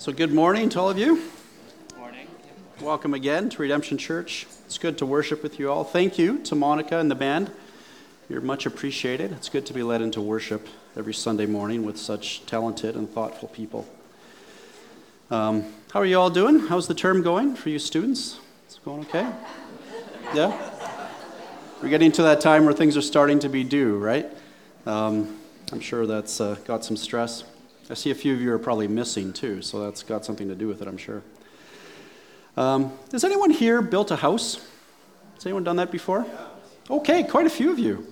So good morning to all of you. Morning. Welcome again to Redemption Church. It's good to worship with you all. Thank you to Monica and the band. You're much appreciated. It's good to be led into worship every Sunday morning with such talented and thoughtful people. How are you all doing? How's the term going for you students? It's going okay? Yeah? We're getting to that time where things are starting to be due, right? I'm sure that's got some stress. I see a few of you are probably missing too, so that's got something to do with it, I'm sure. Has anyone here built a house? Has anyone done that before? Okay, quite a few of you.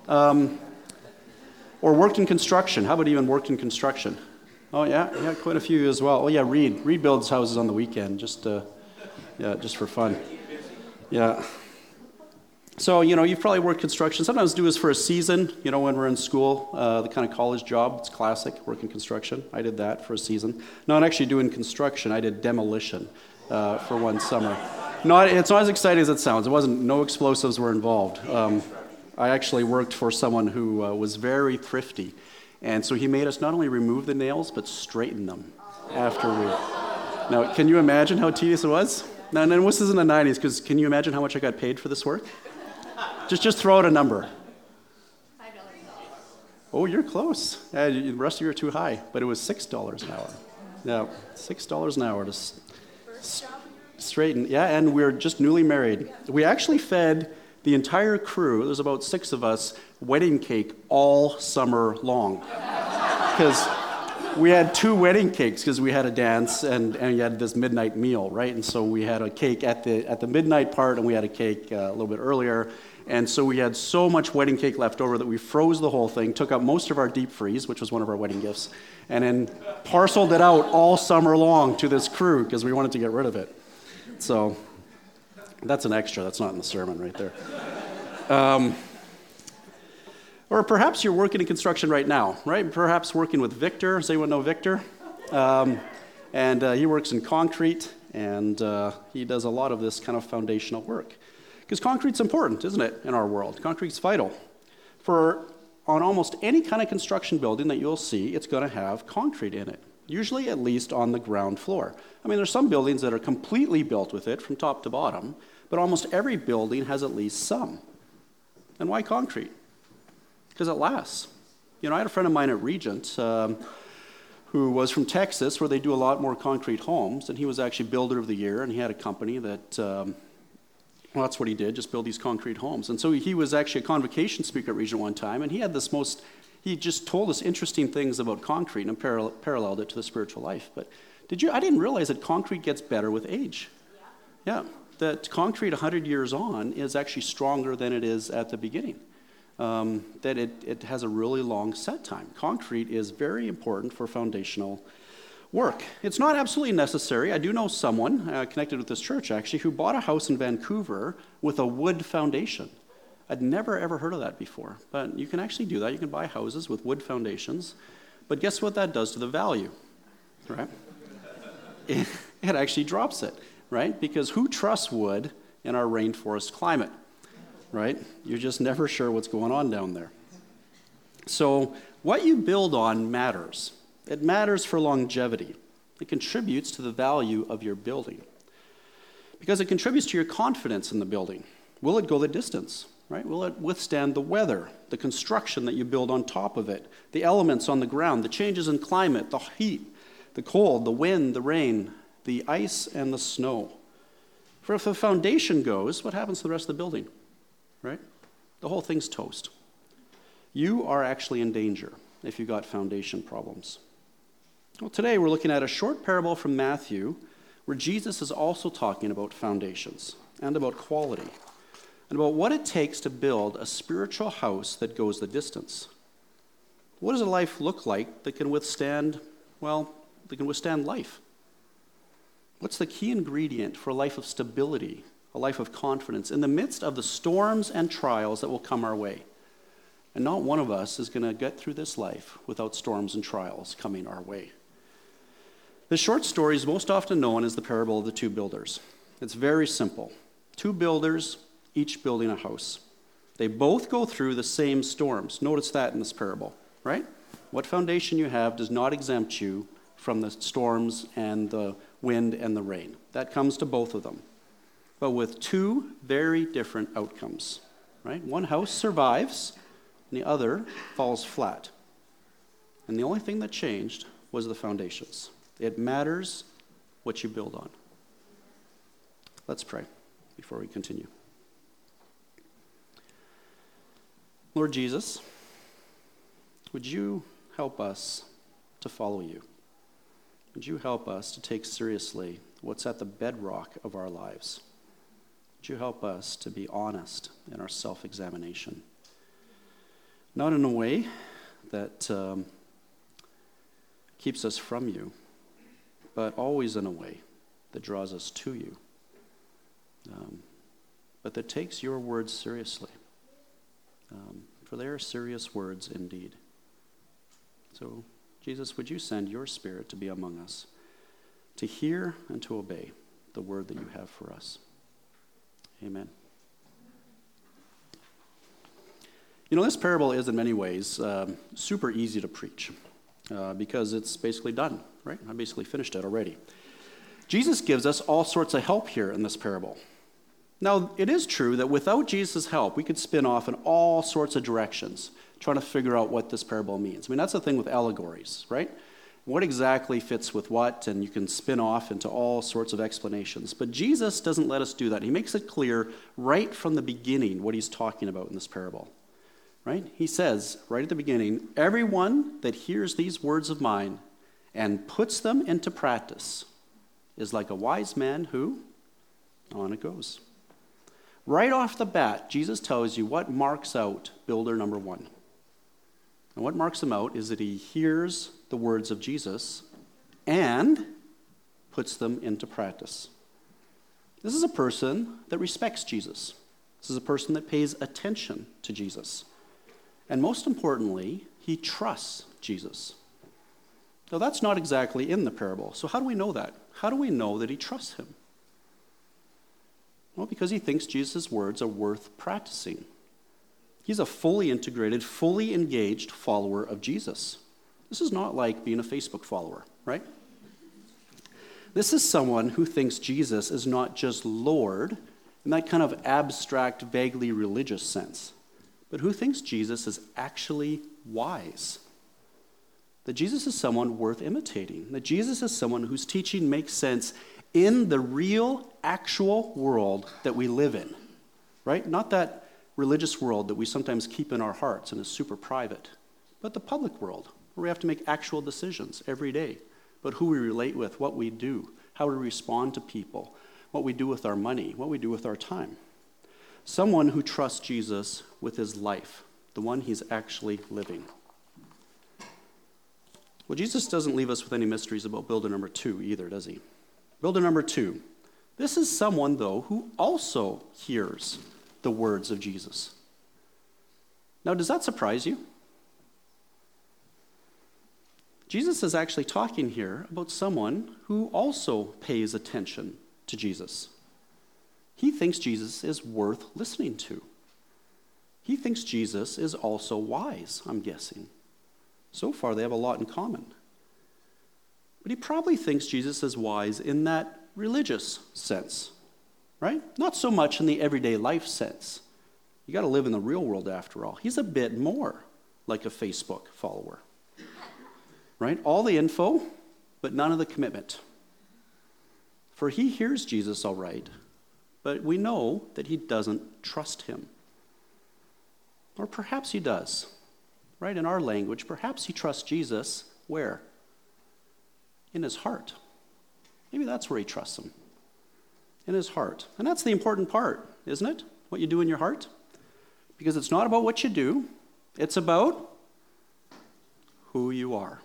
Or worked in construction. How about even worked in construction? Oh yeah, quite a few of you as well. Oh yeah, Reed builds houses on the weekend, just for fun. Yeah. So, you've probably worked construction. Sometimes do this for a season, when we're in school, the kind of college job. It's classic, work in construction. I did that for a season. Not actually doing construction. I did demolition for one summer. It's not as exciting as it sounds. No explosives were involved. I actually worked for someone who was very thrifty. And so he made us not only remove the nails, but straighten them after we... Now, can you imagine how tedious it was? Now, and this is in the 90s, because can you imagine how much I got paid for this work? Just throw out a number. $5 an hour. Oh, you're close. The rest of you are too high, but it was $6 an hour. Yeah, $6 an hour to straighten. Yeah, and we're just newly married. We actually fed the entire crew, there's about 6 of us, wedding cake all summer long. Because we had 2 wedding cakes because we had a dance and you had this midnight meal, right? And so we had a cake at the midnight part and we had a cake a little bit earlier. And so we had so much wedding cake left over that we froze the whole thing, took out most of our deep freeze, which was one of our wedding gifts, and then parceled it out all summer long to this crew because we wanted to get rid of it. So that's an extra. That's not in the sermon right there. Or perhaps you're working in construction right now, right? Perhaps working with Victor. Does anyone know Victor? And he works in concrete, and he does a lot of this kind of foundational work. Because concrete's important, isn't it, in our world? Concrete's vital. On almost any kind of construction building that you'll see, it's going to have concrete in it, usually at least on the ground floor. I mean, there's some buildings that are completely built with it from top to bottom, but almost every building has at least some. And why concrete? Because it lasts. I had a friend of mine at Regent who was from Texas, where they do a lot more concrete homes, and he was actually Builder of the Year, and he had a company that... that's what he did, just build these concrete homes. And so he was actually a convocation speaker at Regent one time, and he had he just told us interesting things about concrete and paralleled it to the spiritual life. But I didn't realize that concrete gets better with age. Yeah, that concrete 100 years on is actually stronger than it is at the beginning. That it has a really long set time. Concrete is very important for foundational work. It's not absolutely necessary. I do know someone connected with this church, actually, who bought a house in Vancouver with a wood foundation. I'd never, ever heard of that before. But you can actually do that. You can buy houses with wood foundations. But guess what that does to the value, right? It actually drops it, right? Because who trusts wood in our rainforest climate, right? You're just never sure what's going on down there. So what you build on matters. It matters for longevity. It contributes to the value of your building. Because it contributes to your confidence in the building. Will it go the distance, right? Will it withstand the weather, the construction that you build on top of it, the elements on the ground, the changes in climate, the heat, the cold, the wind, the rain, the ice, and the snow? For if the foundation goes, what happens to the rest of the building, right? The whole thing's toast. You are actually in danger if you've got foundation problems. Well, today we're looking at a short parable from Matthew where Jesus is also talking about foundations and about quality and about what it takes to build a spiritual house that goes the distance. What does a life look like that can withstand life? What's the key ingredient for a life of stability, a life of confidence in the midst of the storms and trials that will come our way? And not one of us is going to get through this life without storms and trials coming our way. The short story is most often known as the parable of the 2 builders. It's very simple. 2 builders, each building a house. They both go through the same storms. Notice that in this parable, right? What foundation you have does not exempt you from the storms and the wind and the rain. That comes to both of them, but with two very different outcomes, right? One house survives, and the other falls flat. And the only thing that changed was the foundations. It matters what you build on. Let's pray before we continue. Lord Jesus, would you help us to follow you? Would you help us to take seriously what's at the bedrock of our lives? Would you help us to be honest in our self-examination? Not in a way that keeps us from you, but always in a way that draws us to you, but that takes your words seriously. For they are serious words indeed. So, Jesus, would you send your Spirit to be among us, to hear and to obey the word that you have for us. Amen. You know, this parable is in many ways super easy to preach because it's basically done, right? I basically finished it already. Jesus gives us all sorts of help here in this parable. Now, it is true that without Jesus' help, we could spin off in all sorts of directions, trying to figure out what this parable means. I mean, that's the thing with allegories, right? What exactly fits with what, and you can spin off into all sorts of explanations. But Jesus doesn't let us do that. He makes it clear right from the beginning what he's talking about in this parable, right? He says, right at the beginning, everyone that hears these words of mine and puts them into practice is like a wise man who, on it goes. Right off the bat, Jesus tells you what marks out builder number one. And what marks him out is that he hears the words of Jesus and puts them into practice. This is a person that respects Jesus. This is a person that pays attention to Jesus. And most importantly, he trusts Jesus. Now, that's not exactly in the parable. So how do we know that? How do we know that he trusts him? Well, because he thinks Jesus' words are worth practicing. He's a fully integrated, fully engaged follower of Jesus. This is not like being a Facebook follower, right? This is someone who thinks Jesus is not just Lord in that kind of abstract, vaguely religious sense, but who thinks Jesus is actually wise. That Jesus is someone worth imitating. That Jesus is someone whose teaching makes sense in the real, actual world that we live in, right? Not that religious world that we sometimes keep in our hearts and is super private, but the public world where we have to make actual decisions every day about who we relate with, what we do, how we respond to people, what we do with our money, what we do with our time. Someone who trusts Jesus with his life, the one he's actually living. Well, Jesus doesn't leave us with any mysteries about builder number two either, does he? Builder number two. This is someone, though, who also hears the words of Jesus. Now, does that surprise you? Jesus is actually talking here about someone who also pays attention to Jesus. He thinks Jesus is worth listening to. He thinks Jesus is also wise, I'm guessing. So far, they have a lot in common. But he probably thinks Jesus is wise in that religious sense, right? Not so much in the everyday life sense. You got to live in the real world after all. He's a bit more like a Facebook follower, right? All the info, but none of the commitment. For he hears Jesus all right, but we know that he doesn't trust him. Or perhaps he does, right? In our language, perhaps he trusts Jesus where? In his heart. Maybe that's where he trusts him. In his heart. And that's the important part, isn't it? What you do in your heart. Because it's not about what you do. It's about who you are.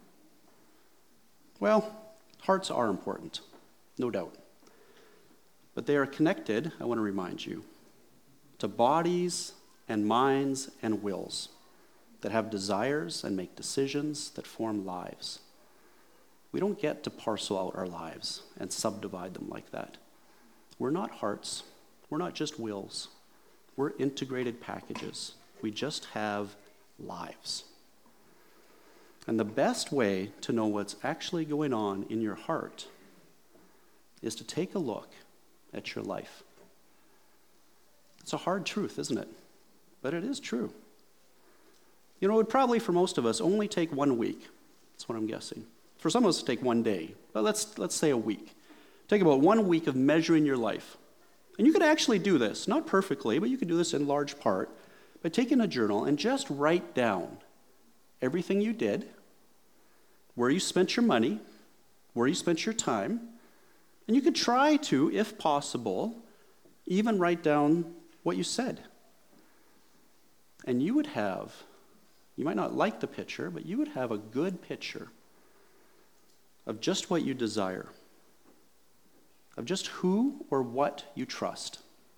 Well, hearts are important, no doubt. But they are connected, I want to remind you, to bodies and minds and wills that have desires and make decisions that form lives. We don't get to parcel out our lives and subdivide them like that. We're not hearts. We're not just wills. We're integrated packages. We just have lives. And the best way to know what's actually going on in your heart is to take a look at your life. It's a hard truth, isn't it? But it is true. You know, it would probably, for most of us, only take 1 week. That's what I'm guessing. For some of us, it'll take 1 day. But let's say a week. Take about 1 week of measuring your life. And you could actually do this, not perfectly, but you could do this in large part by taking a journal and just write down everything you did, where you spent your money, where you spent your time, and you could try to, if possible, even write down what you said. And you might not like the picture, but you would have a good picture of just what you desire, of just who or what you trust,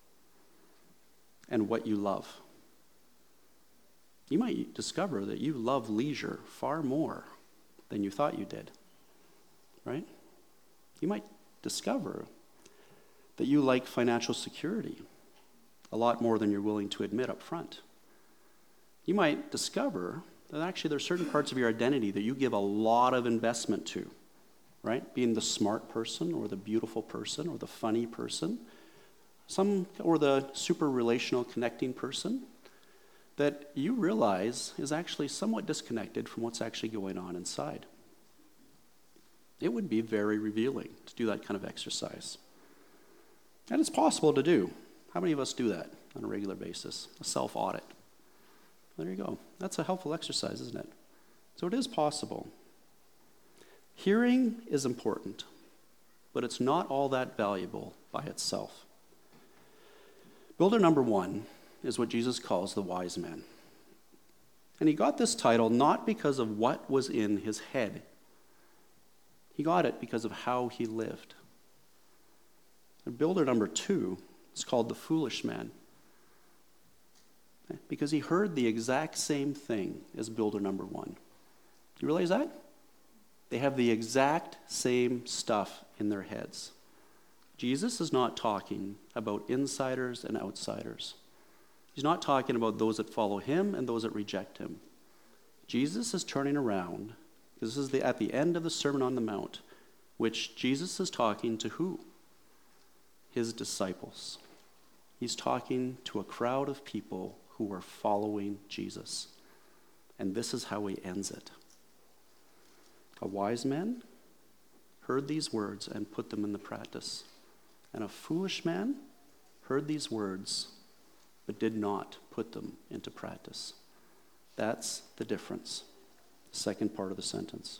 and what you love. You might discover that you love leisure far more than you thought you did, right? You might discover that you like financial security a lot more than you're willing to admit up front. You might discover that actually there's certain parts of your identity that you give a lot of investment to, right? Being the smart person or the beautiful person or the funny person, or the super relational connecting person that you realize is actually somewhat disconnected from what's actually going on inside. It would be very revealing to do that kind of exercise. And it's possible to do. How many of us do that on a regular basis? A self-audit. There you go. That's a helpful exercise, isn't it? So it is possible. Hearing is important, but it's not all that valuable by itself. Builder number 1 is what Jesus calls the wise man. And he got this title not because of what was in his head. He got it because of how he lived. And builder number 2 is called the foolish man, because he heard the exact same thing as builder number 1. Do you realize that? They have the exact same stuff in their heads. Jesus is not talking about insiders and outsiders. He's not talking about those that follow him and those that reject him. Jesus is turning around, because this is at the end of the Sermon on the Mount, which Jesus is talking to who? His disciples. He's talking to a crowd of people who are following Jesus. And this is how he ends it. A wise man heard these words and put them into practice. And a foolish man heard these words but did not put them into practice. That's the difference. Second part of the sentence.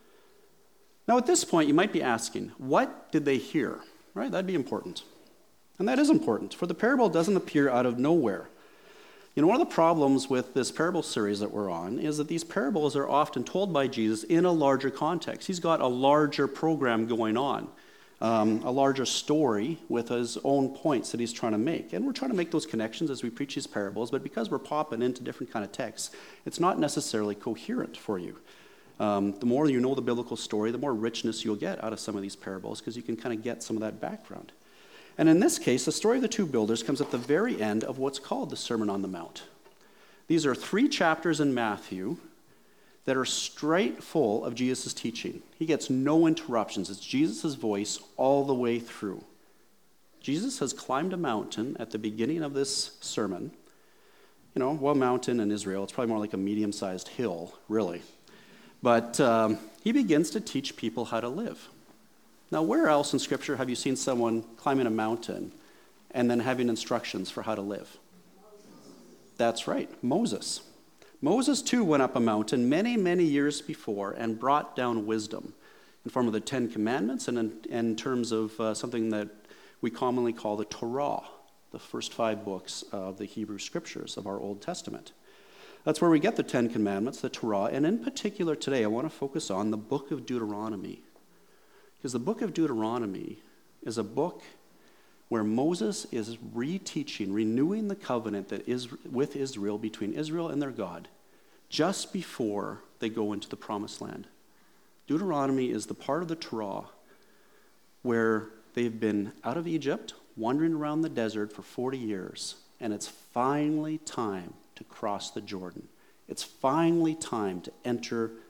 Now at this point you might be asking, what did they hear? Right? That'd be important. And that is important, for the parable doesn't appear out of nowhere. You know, one of the problems with this parable series that we're on is that these parables are often told by Jesus in a larger context. He's got a larger program going on, a larger story with his own points that he's trying to make. And we're trying to make those connections as we preach these parables, but because we're popping into different kind of texts, it's not necessarily coherent for you. The more you know the biblical story, the more richness you'll get out of some of these parables, because you can kind of get some of that background. And in this case, the story of the two builders comes at the very end of what's called the Sermon on the Mount. These are 3 chapters in Matthew that are straight full of Jesus' teaching. He gets no interruptions. It's Jesus' voice all the way through. Jesus has climbed a mountain at the beginning of this sermon. You know, well, mountain in Israel, it's probably more like a medium-sized hill, really. But he begins to teach people how to live. Now, where else in Scripture have you seen someone climbing a mountain and then having instructions for how to live? That's right, Moses. Moses, too, went up a mountain many, many years before and brought down wisdom in form of the 10 Commandments and in terms of something that we commonly call the Torah, the first 5 books of the Hebrew Scriptures of our Old Testament. That's where we get the 10 Commandments, the Torah, and in particular today I want to focus on the book of Deuteronomy. Because the book of Deuteronomy is a book where Moses is reteaching, renewing the covenant that is with Israel, between Israel and their God, just before they go into the promised land. Deuteronomy is the part of the Torah where they've been out of Egypt, wandering around the desert for 40 years, and it's finally time to cross the Jordan. It's finally time to enter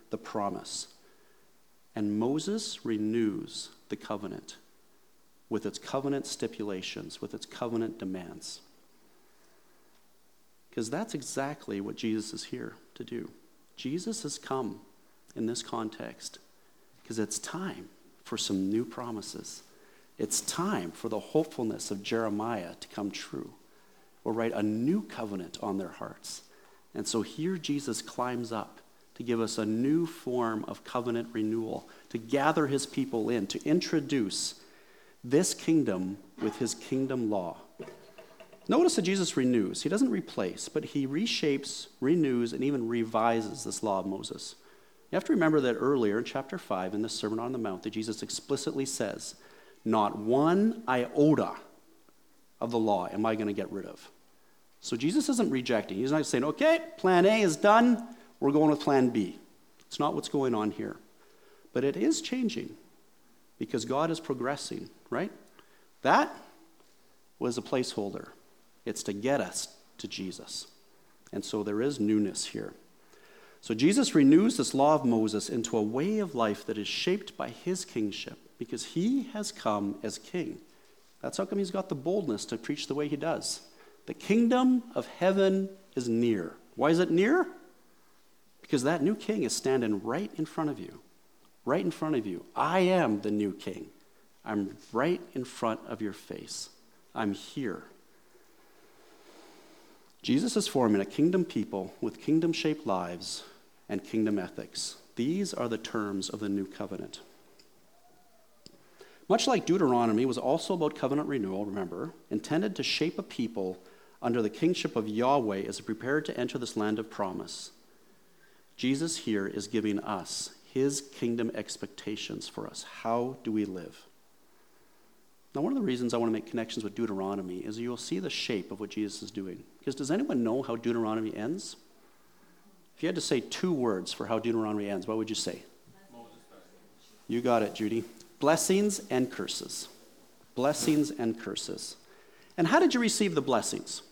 the promise. And Moses renews the covenant with its covenant stipulations, with its covenant demands. Because that's exactly what Jesus is here to do. Jesus has come in this context because it's time for some new promises. It's time for the hopefulness of Jeremiah to come true, or write a new covenant on their hearts. And so here Jesus climbs up to give us a new form of covenant renewal, to gather his people in, to introduce this kingdom with his kingdom law. Notice that Jesus renews. He doesn't replace, but he reshapes, renews, and even revises this law of Moses. You have to remember that earlier in chapter 5 in the Sermon on the Mount that Jesus explicitly says, not one iota of the law am I going to get rid of. So Jesus isn't rejecting. He's not saying, okay, plan A is done, we're going with plan B. It's not what's going on here. But it is changing because God is progressing, right? That was a placeholder. It's to get us to Jesus. And so there is newness here. So Jesus renews this law of Moses into a way of life that is shaped by his kingship because he has come as king. That's how come he's got the boldness to preach the way he does. The kingdom of heaven is near. Why is it near? Because that new king is standing right in front of you. Right in front of you. I am the new king. I'm right in front of your face. I'm here. Jesus is forming a kingdom people with kingdom-shaped lives and kingdom ethics. These are the terms of the new covenant. Much like Deuteronomy was also about covenant renewal, remember, intended to shape a people under the kingship of Yahweh as they prepared to enter this land of promise. Jesus here is giving us his kingdom expectations for us. How do we live? Now, one of the reasons I want to make connections with Deuteronomy is you'll see the shape of what Jesus is doing. Because does anyone know how Deuteronomy ends? If you had to say 2 words for how Deuteronomy ends, what would you say? You got it, Judy. Blessings and curses. Blessings and curses. And how did you receive the blessings?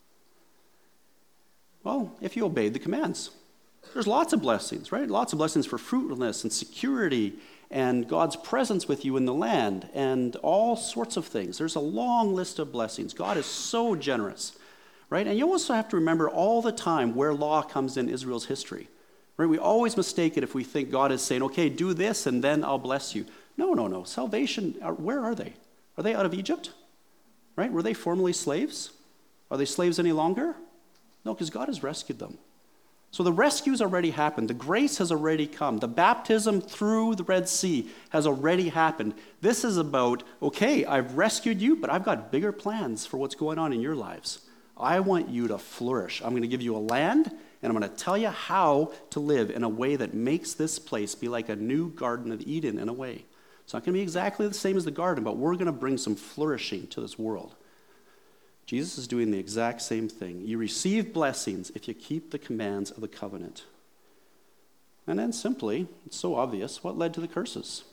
Well, if you obeyed the commands. There's lots of blessings, right? Lots of blessings for fruitfulness and security and God's presence with you in the land and all sorts of things. There's a long list of blessings. God is so generous, right? And you also have to remember all the time where law comes in Israel's history, right? We always mistake it if we think God is saying, okay, do this and then I'll bless you. No. Salvation, where are they? Are they out of Egypt? Right? Were they formerly slaves? Are they slaves any longer? No, because God has rescued them. So the rescue's already happened. The grace has already come. The baptism through the Red Sea has already happened. This is about, okay, I've rescued you, but I've got bigger plans for what's going on in your lives. I want you to flourish. I'm going to give you a land, and I'm going to tell you how to live in a way that makes this place be like a new Garden of Eden in a way. It's not going to be exactly the same as the garden, but we're going to bring some flourishing to this world. Jesus is doing the exact same thing. You receive blessings if you keep the commands of the covenant. And then simply, it's so obvious, what led to the curses?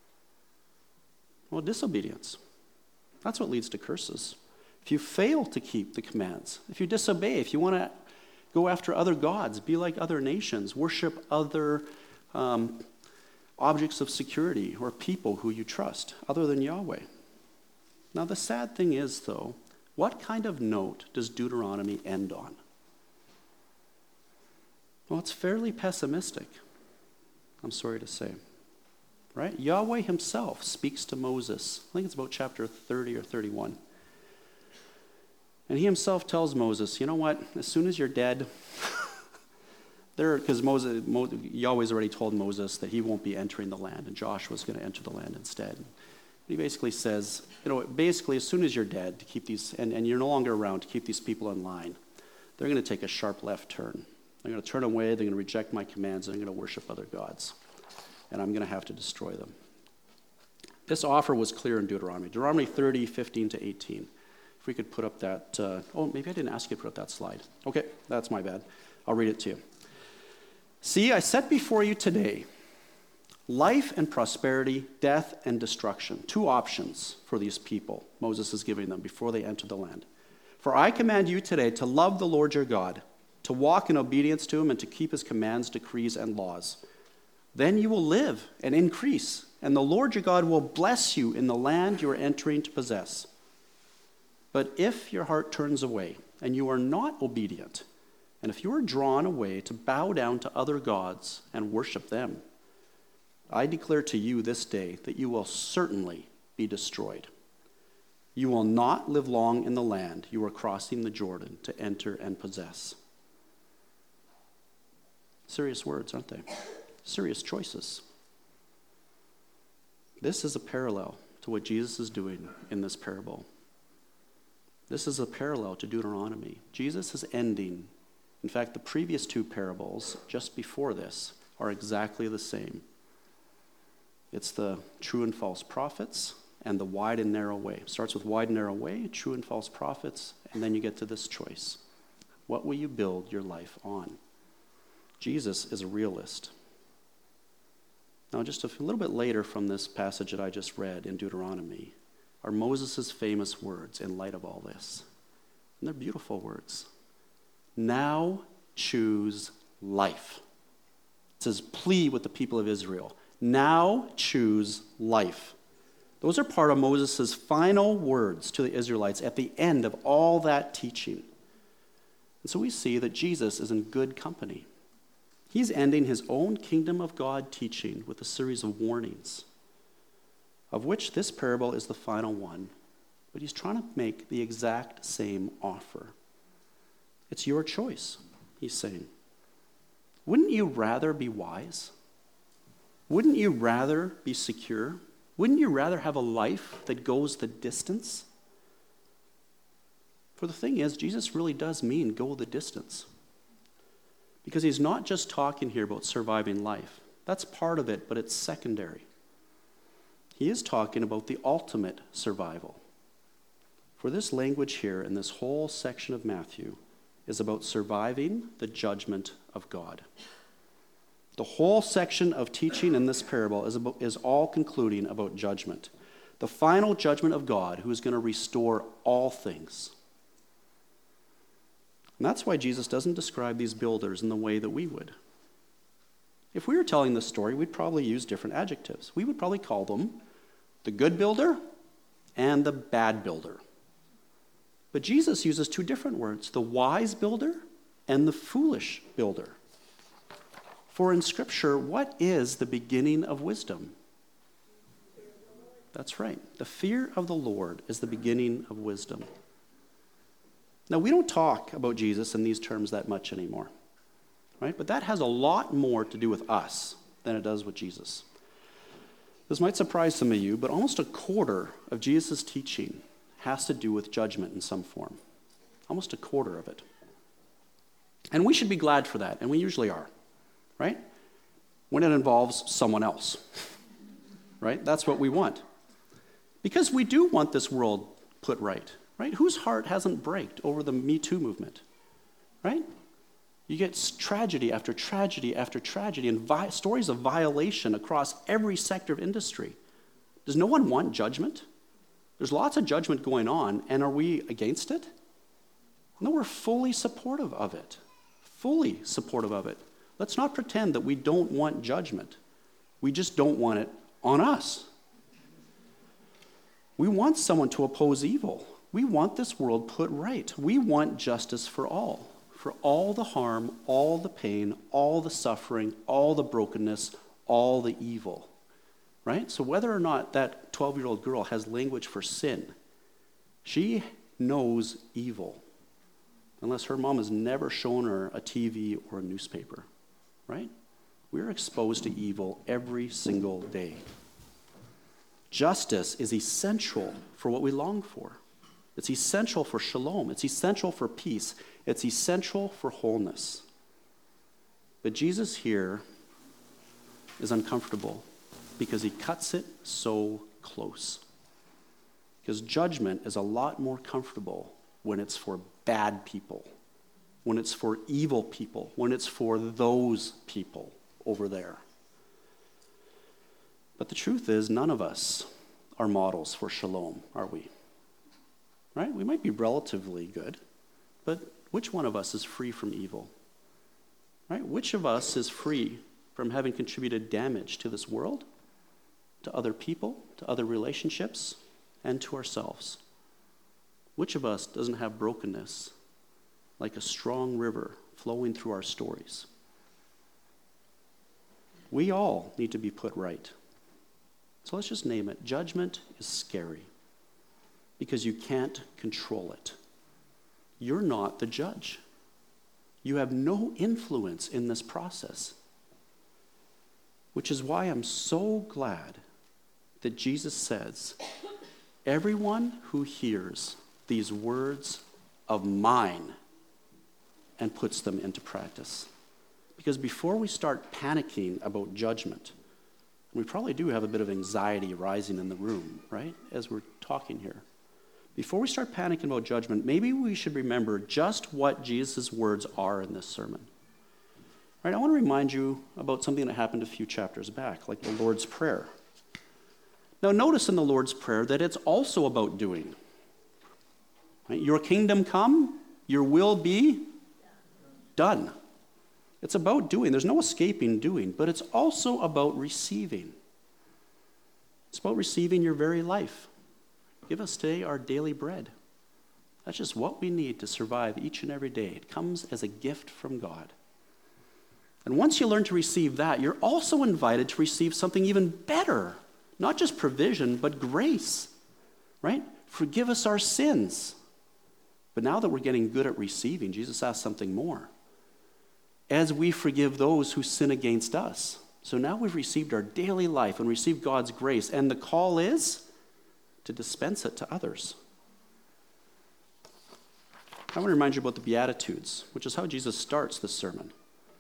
Well, disobedience. That's what leads to curses. If you fail to keep the commands, if you disobey, if you want to go after other gods, be like other nations, worship other objects of security or people who you trust other than Yahweh. Now, the sad thing is, though, what kind of note does Deuteronomy end on? Well, it's fairly pessimistic, I'm sorry to say. Right? Yahweh himself speaks to Moses. I think it's about chapter 30 or 31. And he himself tells Moses, you know what? As soon as you're dead, because Yahweh's already told Moses that he won't be entering the land, and Joshua's going to enter the land instead. He basically says, as soon as you're dead, to keep these, and you're no longer around to keep these people in line, they're going to take a sharp left turn. They're going to turn away, they're going to reject my commands, and they're going to worship other gods. And I'm going to have to destroy them. This offer was clear in Deuteronomy 30, 15 to 18. If we could put up that, maybe I didn't ask you to put up that slide. Okay, that's my bad. I'll read it to you. See, I set before you today life and prosperity, death and destruction. 2 options for these people Moses is giving them before they enter the land. For I command you today to love the Lord your God, to walk in obedience to him and to keep his commands, decrees, and laws. Then you will live and increase, and the Lord your God will bless you in the land you are entering to possess. But if your heart turns away, and you are not obedient, and if you are drawn away to bow down to other gods and worship them, I declare to you this day that you will certainly be destroyed. You will not live long in the land you are crossing the Jordan to enter and possess. Serious words, aren't they? Serious choices. This is a parallel to what Jesus is doing in this parable. This is a parallel to Deuteronomy. Jesus is ending. In fact, the previous two parables, just before this, are exactly the same. It's the true and false prophets and the wide and narrow way. It starts with wide and narrow way, true and false prophets, and then you get to this choice. What will you build your life on? Jesus is a realist. Now, just a little bit later from this passage that I just read in Deuteronomy are Moses' famous words in light of all this. And they're beautiful words. Now choose life. It's his plea with the people of Israel. Now choose life. Those are part of Moses' final words to the Israelites at the end of all that teaching. And so we see that Jesus is in good company. He's ending his own kingdom of God teaching with a series of warnings, of which this parable is the final one. But he's trying to make the exact same offer. It's your choice, he's saying. Wouldn't you rather be wise? Wouldn't you rather be secure? Wouldn't you rather have a life that goes the distance? For the thing is, Jesus really does mean go the distance. Because he's not just talking here about surviving life. That's part of it, but it's secondary. He is talking about the ultimate survival. For this language here in this whole section of Matthew is about surviving the judgment of God. The whole section of teaching in this parable is all concluding about judgment. The final judgment of God, who is going to restore all things. And that's why Jesus doesn't describe these builders in the way that we would. If we were telling this story, we'd probably use different adjectives. We would probably call them the good builder and the bad builder. But Jesus uses two different words, the wise builder and the foolish builder. For in Scripture, what is the beginning of wisdom? That's right. The fear of the Lord is the beginning of wisdom. Now, we don't talk about Jesus in these terms that much anymore, right? But that has a lot more to do with us than it does with Jesus. This might surprise some of you, but almost a quarter of Jesus' teaching has to do with judgment in some form. Almost a quarter of it. And we should be glad for that, and we usually are, right? When it involves someone else, right? That's what we want. Because we do want this world put right. Right? Whose heart hasn't braked over the Me Too movement? Right? You get tragedy after tragedy after tragedy and stories of violation across every sector of industry. Does no one want judgment? There's lots of judgment going on, and are we against it? No, we're fully supportive of it. Fully supportive of it. Let's not pretend that we don't want judgment. We just don't want it on us. We want someone to oppose evil. We want this world put right. We want justice for all the harm, all the pain, all the suffering, all the brokenness, all the evil, right? So whether or not that 12-year-old girl has language for sin, she knows evil, unless her mom has never shown her a TV or a newspaper, right? We're exposed to evil every single day. Justice is essential for what we long for. It's essential for shalom. It's essential for peace. It's essential for wholeness. But Jesus here is uncomfortable because he cuts it so close. Because judgment is a lot more comfortable when it's for bad people, when it's for evil people, when it's for those people over there. But the truth is, none of us are models for shalom, are we? Right? We might be relatively good, but which one of us is free from evil? Right? Which of us is free from having contributed damage to this world, to other people, to other relationships, and to ourselves? Which of us doesn't have brokenness like a strong river flowing through our stories? We all need to be put right. So let's just name it. Judgment is scary because you can't control it. You're not the judge. You have no influence in this process, which is why I'm so glad that Jesus says, everyone who hears these words of mine and puts them into practice. Because before we start panicking about judgment, we probably do have a bit of anxiety rising in the room, right, as we're talking here. Before we start panicking about judgment, maybe we should remember just what Jesus' words are in this sermon. Right, I want to remind you about something that happened a few chapters back, like the Lord's Prayer. Now, notice in the Lord's Prayer that it's also about doing. Right? Your kingdom come, your will be done. It's about doing. There's no escaping doing, but it's also about receiving. It's about receiving your very life. Give us today our daily bread. That's just what we need to survive each and every day. It comes as a gift from God. And once you learn to receive that, you're also invited to receive something even better. Not just provision, but grace. Right? Forgive us our sins. But now that we're getting good at receiving, Jesus asks something more. As we forgive those who sin against us. So now we've received our daily life and received God's grace, and the call is to dispense it to others. I want to remind you about the Beatitudes, which is how Jesus starts this sermon.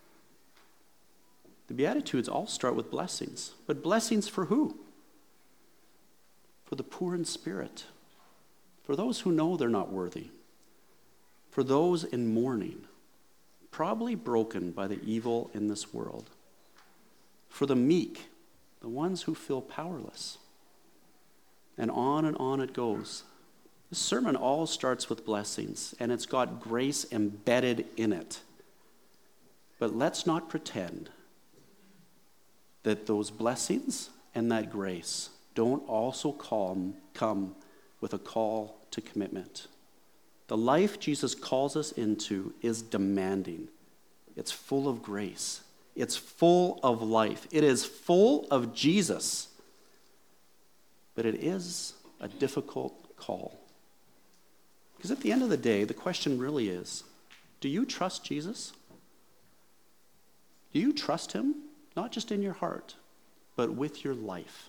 The Beatitudes all start with blessings, but blessings for who? For the poor in spirit, for those who know they're not worthy, for those in mourning, probably broken by the evil in this world, for the meek, the ones who feel powerless. And on it goes. This sermon all starts with blessings, and it's got grace embedded in it. But let's not pretend that those blessings and that grace don't also come with a call to commitment. The life Jesus calls us into is demanding. It's full of grace. It's full of life. It is full of Jesus. But it is a difficult call. Because at the end of the day, the question really is, do you trust Jesus? Do you trust him? Not just in your heart, but with your life.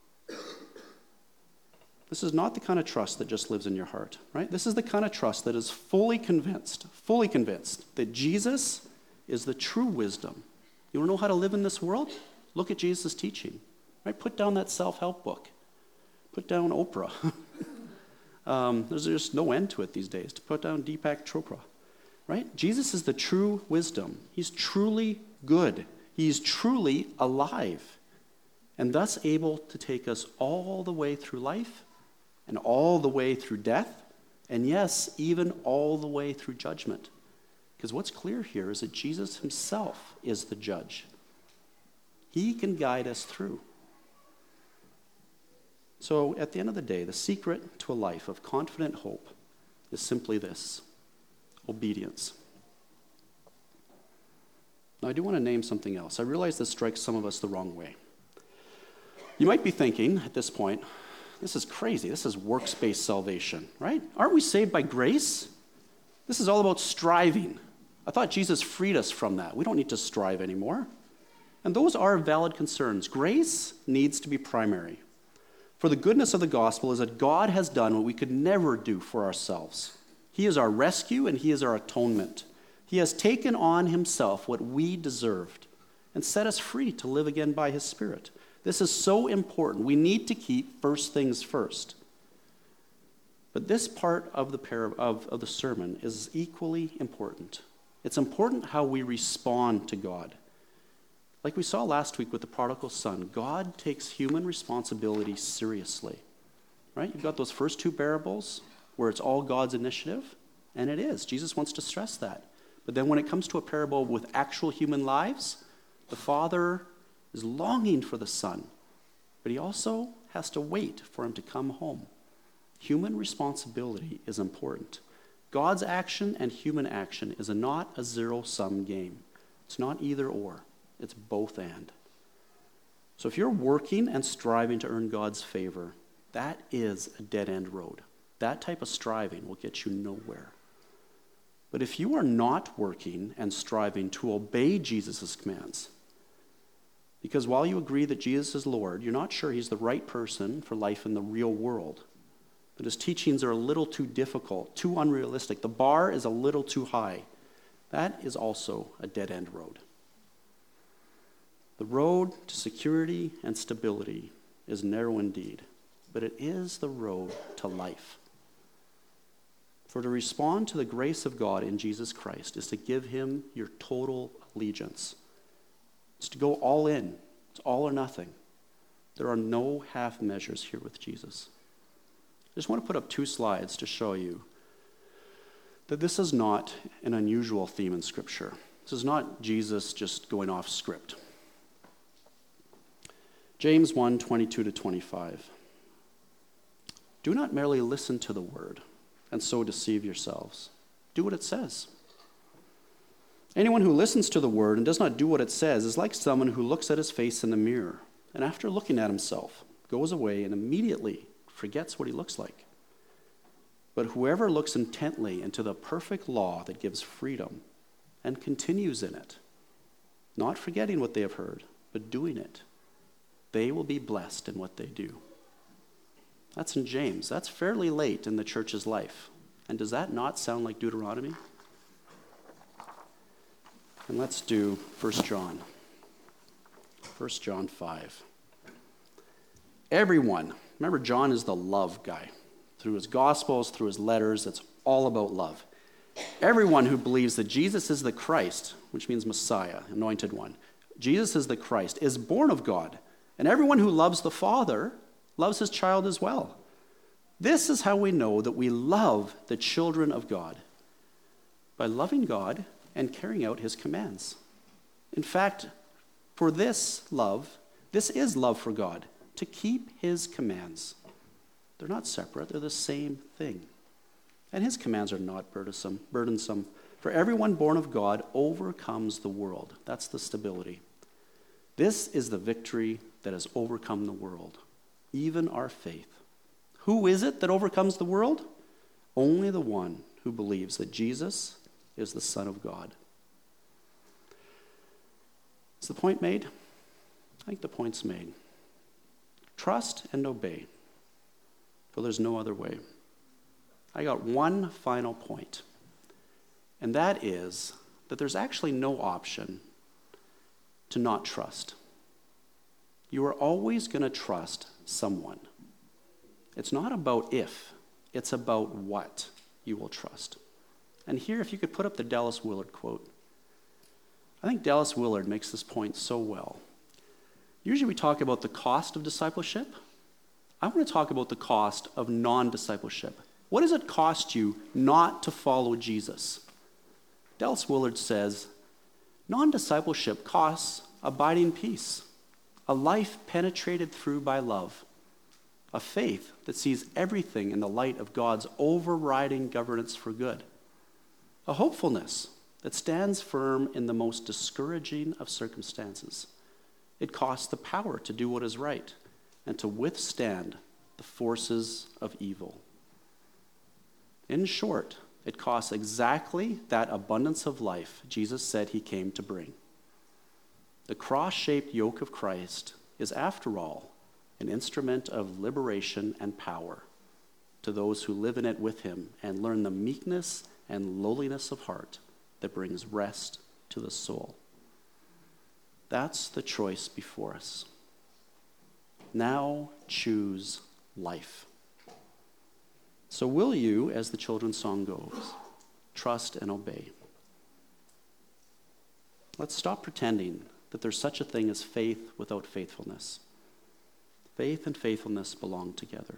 This is not the kind of trust that just lives in your heart, right? This is the kind of trust that is fully convinced that Jesus is the true wisdom. You want to know how to live in this world? Look at Jesus' teaching, right? Put down that self-help book. Put down Oprah. There's just no end to it these days. To put down Deepak Chopra, right? Jesus is the true wisdom. He's truly good. He's truly alive, and thus able to take us all the way through life and all the way through death, and yes, even all the way through judgment. Because what's clear here is that Jesus himself is the judge. He can guide us through. So at the end of the day, the secret to a life of confident hope is simply this: obedience. Now, I do want to name something else. I realize this strikes some of us the wrong way. You might be thinking at this point, this is crazy. This is works-based salvation, right? Aren't we saved by grace? This is all about striving. I thought Jesus freed us from that. We don't need to strive anymore. And those are valid concerns. Grace needs to be primary. For the goodness of the gospel is that God has done what we could never do for ourselves. He is our rescue and he is our atonement. He has taken on himself what we deserved and set us free to live again by his Spirit. This is so important. We need to keep first things first. But this part of the sermon is equally important. It's important how we respond to God. Like we saw last week with the prodigal son, God takes human responsibility seriously. Right? You've got those first two parables where it's all God's initiative, and it is. Jesus wants to stress that. But then when it comes to a parable with actual human lives, The Father is longing for the Son, but he also has to wait for him to come home. Human responsibility is important. God's action and human action is not a zero-sum game. It's not either or. It's both and. So if you're working and striving to earn God's favor, that is a dead-end road. That type of striving will get you nowhere. But if you are not working and striving to obey Jesus' commands, because while you agree that Jesus is Lord, you're not sure he's the right person for life in the real world, that his teachings are a little too difficult, too unrealistic, the bar is a little too high, that is also a dead-end road. The road to security and stability is narrow indeed, but it is the road to life. For to respond to the grace of God in Jesus Christ is to give him your total allegiance. It's to go all in. It's all or nothing. There are no half measures here with Jesus. I just want to put up 2 slides to show you that this is not an unusual theme in Scripture. This is not Jesus just going off script. James 1:22-25. Do not merely listen to the word and so deceive yourselves. Do what it says. Anyone who listens to the word and does not do what it says is like someone who looks at his face in the mirror and after looking at himself goes away and immediately forgets what he looks like. But whoever looks intently into the perfect law that gives freedom and continues in it, not forgetting what they have heard, but doing it, they will be blessed in what they do. That's in James. That's fairly late in the church's life. And does that not sound like Deuteronomy? And let's do 1 John. 1 John 5. Everyone, remember John is the love guy. Through his Gospels, through his letters, it's all about love. Everyone who believes that Jesus is the Christ, which means Messiah, anointed one, Jesus is the Christ, is born of God. And everyone who loves the Father loves his child as well. This is how we know that we love the children of God, by loving God and carrying out his commands. In fact, for this is love for God, to keep his commands. They're not separate, they're the same thing. And his commands are not burdensome. For everyone born of God overcomes the world. That's the stability. This is the victory that has overcome the world, even our faith. Who is it that overcomes the world? Only the one who believes that Jesus is the Son of God. Is the point made? I think the point's made. Trust and obey, for there's no other way. I got one final point, and that is that there's actually no option to not trust. You are always going to trust someone. It's not about if, it's about what you will trust. And here, if you could put up the Dallas Willard quote. I think Dallas Willard makes this point so well. Usually we talk about the cost of discipleship. I want to talk about the cost of non-discipleship. What does it cost you not to follow Jesus? Dallas Willard says, non-discipleship costs abiding peace, a life penetrated through by love, a faith that sees everything in the light of God's overriding governance for good, a hopefulness that stands firm in the most discouraging of circumstances. It costs the power to do what is right and to withstand the forces of evil. In short, it costs exactly that abundance of life Jesus said he came to bring. The cross-shaped yoke of Christ is, after all, an instrument of liberation and power to those who live in it with him and learn the meekness and lowliness of heart that brings rest to the soul. That's the choice before us. Now choose life. So will you, as the children's song goes, trust and obey? Let's stop pretending that there's such a thing as faith without faithfulness. Faith and faithfulness belong together.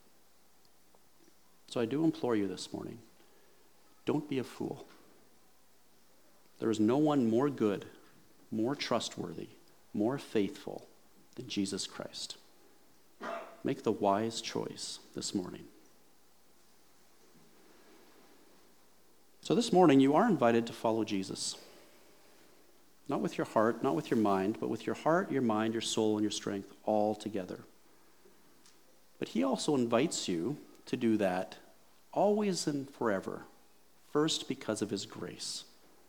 So I do implore you this morning, don't be a fool. There is no one more good, more trustworthy, more faithful than Jesus Christ? Make the wise choice this morning. So this morning, you are invited to follow Jesus. Not with your heart, not with your mind, but with your heart, your mind, your soul, and your strength all together. But he also invites you to do that always and forever, first because of his grace.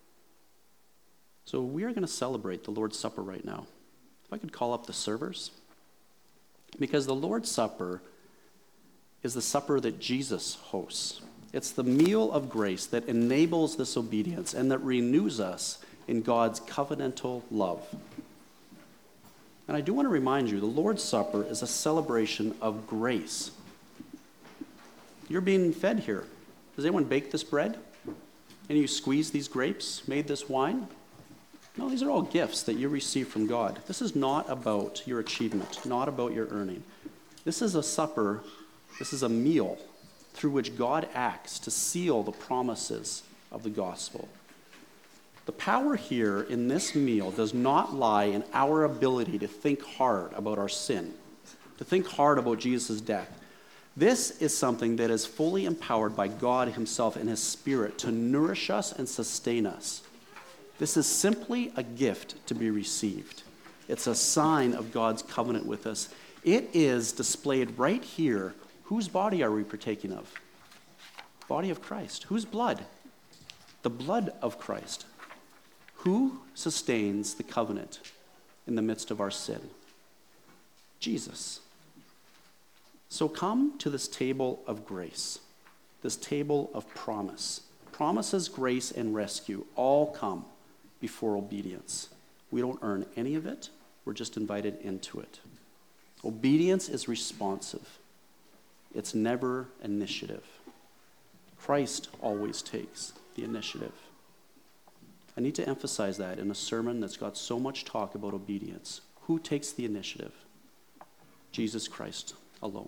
So we are going to celebrate the Lord's Supper right now. If I could call up the servers. Because the Lord's Supper is the supper that Jesus hosts. It's the meal of grace that enables this obedience and that renews us in God's covenantal love. And I do want to remind you, the Lord's Supper is a celebration of grace. You're being fed here. Does anyone bake this bread? And you squeeze these grapes, made this wine? No, these are all gifts that you receive from God. This is not about your achievement, not about your earning. This is a supper, this is a meal through which God acts to seal the promises of the gospel. The power here in this meal does not lie in our ability to think hard about our sin, to think hard about Jesus' death. This is something that is fully empowered by God himself and his Spirit to nourish us and sustain us. This is simply a gift to be received. It's a sign of God's covenant with us. It is displayed right here. Whose body are we partaking of? Body of Christ. Whose blood? The blood of Christ. Who sustains the covenant in the midst of our sin? Jesus. So come to this table of grace, this table of promise. Promises, grace, and rescue all come before obedience. We don't earn any of it. We're just invited into it. Obedience is responsive. It's never initiative. Christ always takes the initiative. I need to emphasize that in a sermon that's got so much talk about obedience. Who takes the initiative? Jesus Christ alone.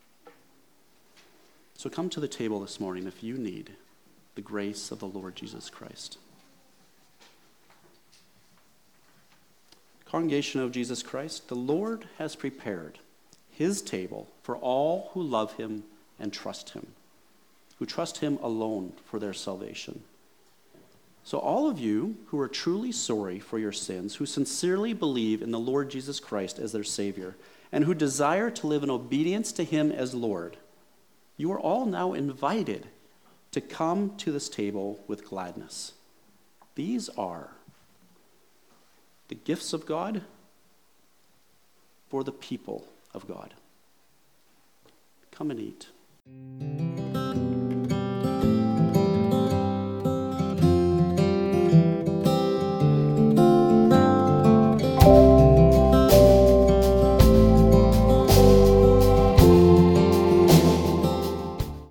So come to the table this morning if you need the grace of the Lord Jesus Christ. Congregation of Jesus Christ, the Lord has prepared his table for all who love him and trust him, who trust him alone for their salvation. So all of you who are truly sorry for your sins, who sincerely believe in the Lord Jesus Christ as their Savior, and who desire to live in obedience to him as Lord, you are all now invited to come to this table with gladness. These are the gifts of God for the people of God. Come and eat.